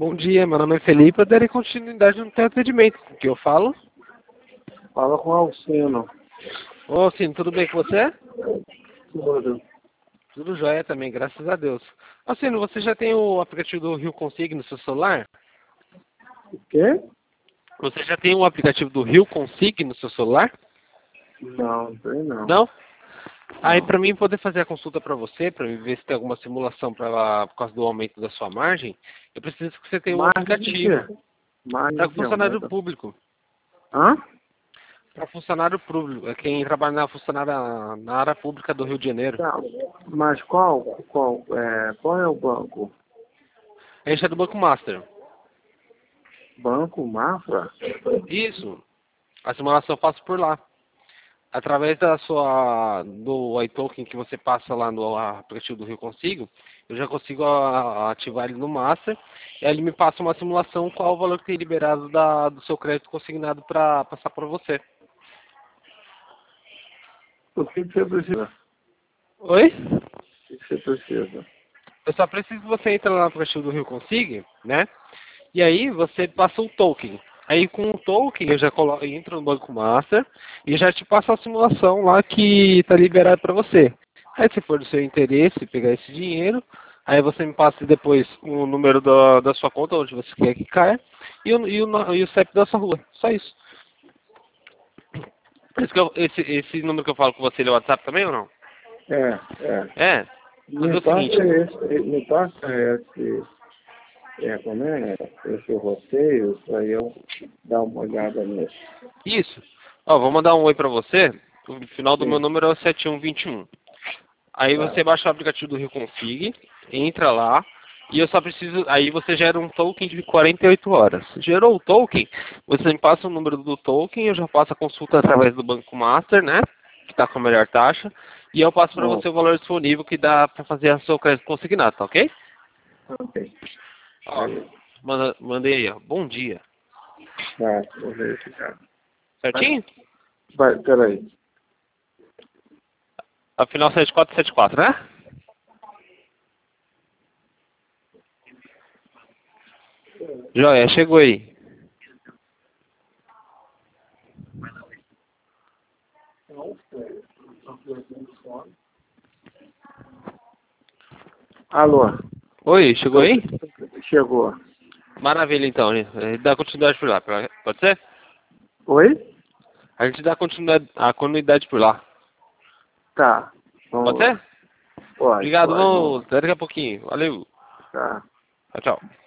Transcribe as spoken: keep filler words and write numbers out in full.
Bom dia, meu nome é Felipe, eu darei continuidade no teu atendimento. O que eu falo? Fala com o Alcino. Ô, Alcino, tudo bem com você? Tudo. Tudo jóia também, graças a Deus. Alcino, você já tem o aplicativo do Rio Consig no seu celular? O quê? Você já tem o aplicativo do Rio Consig no seu celular? Não, não tem não. Não? Aí, Não. para mim poder fazer a consulta para você, para ver se tem alguma simulação pra, por causa do aumento da sua margem, eu preciso que você tenha um Margem de aplicativo quê? Margem para de quê? funcionário Aumenta? público. Hã? Para funcionário público, é quem trabalha na, funcionária, na área pública do Rio de Janeiro. Tá. Mas qual, qual, é, qual é o banco? A gente é do Banco Master. Banco Mafra? Isso. A simulação eu faço por lá. Através da sua do iToken que você passa lá no aplicativo do Rio Consigo, eu já consigo a, a ativar ele no Master. E aí ele me passa uma simulação qual o valor que tem liberado da, do seu crédito consignado para passar para você. O que que você precisa? Oi? O que que você precisa? Eu só preciso que você entre lá no aplicativo do Rio Consigo, né? E aí você passa o token. Aí com o token eu já colo... entro no Banco Master e já te passo a simulação lá que está liberado para você. Aí se for do seu interesse pegar esse dinheiro, aí você me passa depois o número da, da sua conta, onde você quer que caia, e o, e o, e o C E P da sua rua. Só isso. Esse, que eu- esse, esse número que eu falo com você, ele é o WhatsApp também ou não? É, é. É. Fazer Me o passa seguinte. esse, me passa esse, é, como é, esse roteiro, pra eu dar uma olhada nisso. Isso. Ó, vou mandar um oi pra você. O final do meu Sim, número é o sete um dois um. Aí tá. você baixa o aplicativo do Rio Config, entra lá, e eu só preciso. Aí você gera um token de quarenta e oito horas. Gerou o token, você me passa o número do token, eu já faço a consulta através do Banco Master, né? Que está com a melhor taxa. E eu passo para Bom, você o valor disponível que dá para fazer a seu crédito consignado, tá ok? ok. Ó, Aí, manda, mandei aí, ó. Bom dia. tá, vou verificar. Vai, Certinho? vai, peraí. Afinal, sete quatro sete quatro, né? Joia, chegou aí. Alô, Oi, chegou tô- aí? chegou. Maravilha, então. né? A gente dá continuidade por lá, pode ser? Oi? A gente dá continuidade, a continuidade por lá. Tá, Pode vamos lá. ser? Pode, Obrigado, pode, vamos vamos. lá. Até daqui a pouquinho. Valeu. Tá. Tchau, tchau.